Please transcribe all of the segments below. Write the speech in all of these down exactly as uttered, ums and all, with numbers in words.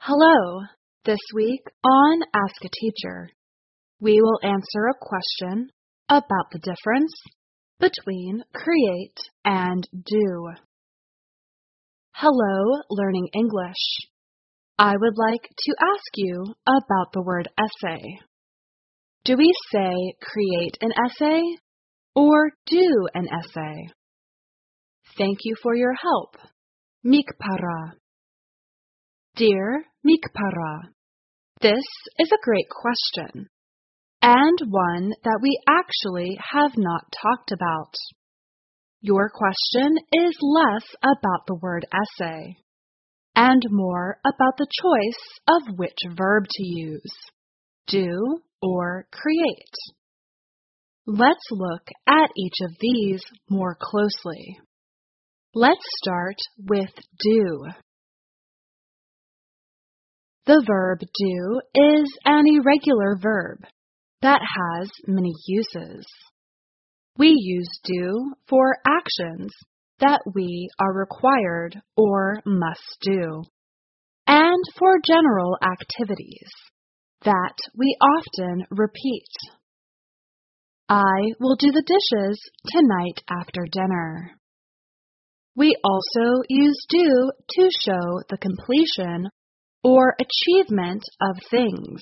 Hello! This week on Ask a Teacher, we will answer a question about the difference between create and do. Hello, Learning English. I would like to ask you about the word essay. Do we say create an essay or do an essay? Thank you for your help. Mikpara. Dear Mikpara, this is a great question, and one that we actually have not talked about. Your question is less about the word essay, and more about the choice of which verb to use, do or create. Let's look at each of these more closely. Let's start with do. The verb do is an irregular verb that has many uses. We use do for actions that we are required or must do, and for general activities that we often repeat. I will do the dishes tonight after dinner. We also use do to show the completion or achievement of things.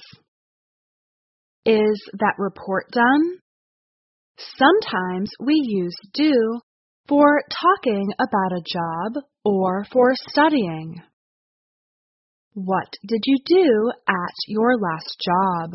Is that report done? Sometimes we use do for talking about a job or for studying. What did you do at your last job?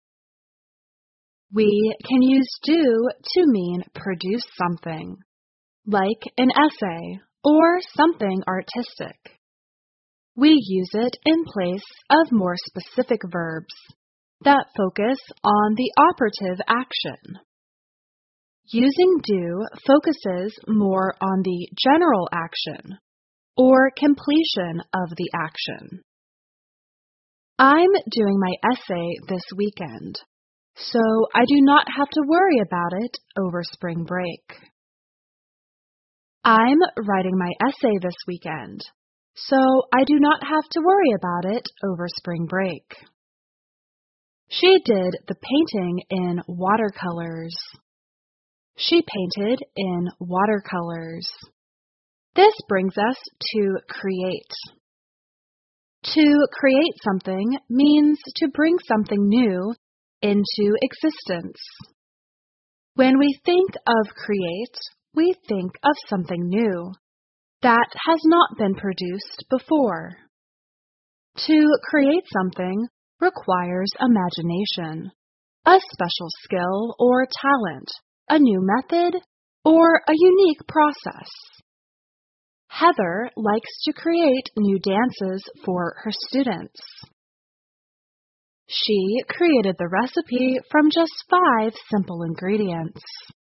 We can use do to mean produce something, like an essay or something artistic. We use it in place of more specific verbs that focus on the operative action. Using do focuses more on the general action or completion of the action. I'm doing my essay this weekend, so I do not have to worry about it over spring break. I'm writing my essay this weekend, so I do not have to worry about it over spring break. She did the painting in watercolors. She painted in watercolors. This brings us to create. To create something means to bring something new into existence. When we think of create, we think of something new that has not been produced before. To create something requires imagination, a special skill or talent, a new method, or a unique process. Heather likes to create new dances for her students. She created the recipe from just five simple ingredients.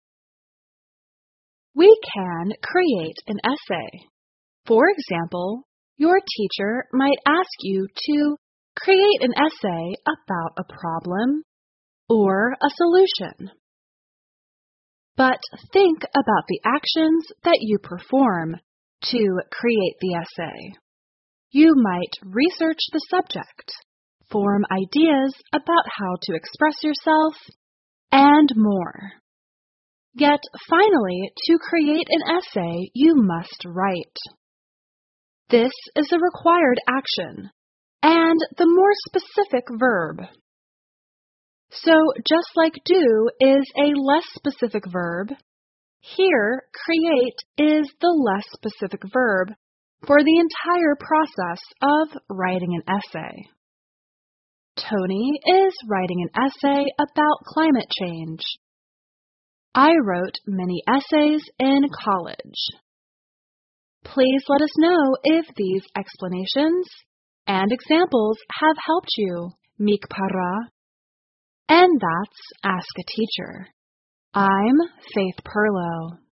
We can create an essay. For example, your teacher might ask you to create an essay about a problem or a solution. But think about the actions that you perform to create the essay. You might research the subject, form ideas about how to express yourself, and more. Yet, finally, to create an essay, you must write. This is a required action, and the more specific verb. So, just like do is a less specific verb, here, create is the less specific verb for the entire process of writing an essay. Tony is writing an essay about climate change. I wrote many essays in college. Please let us know if these explanations and examples have helped you, Mikpara. And that's Ask a Teacher. I'm Faith Perlow.